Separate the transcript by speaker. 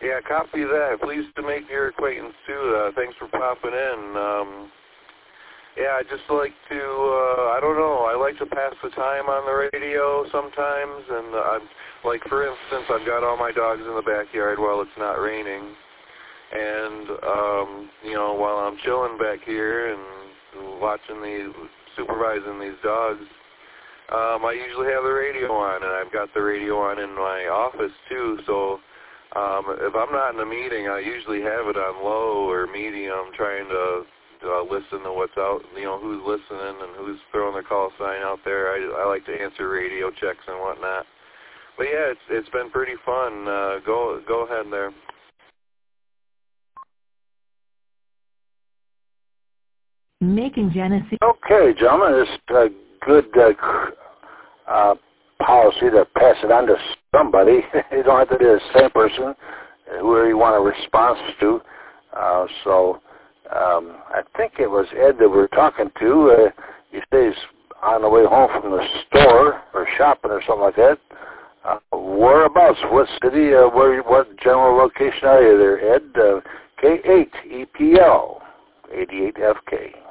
Speaker 1: Yeah, copy that. Pleased to make your acquaintance, too. Thanks for popping in. Yeah, I just like to, I don't know, I like to pass the time on the radio sometimes, and like, for instance, I've got all my dogs in the backyard while it's not raining, and, you know, while I'm chilling back here and supervising these dogs, I usually have the radio on, and I've got the radio on in my office, too, so if I'm not in a meeting, I usually have it on low or medium, trying to listen to what's out, you know, who's listening and who's throwing their call sign out there. I like to answer radio checks and whatnot. But yeah, it's been pretty fun. Go ahead there.
Speaker 2: Making Genesee.
Speaker 3: Okay, gentlemen, it's a good policy to pass it on to somebody. You don't have to be the same person who you want a response to. I think it was Ed that we were talking to. He says on the way home from the store or shopping or something like that. Whereabouts? What city? What general location are you there, Ed? K8 EPL 88FK.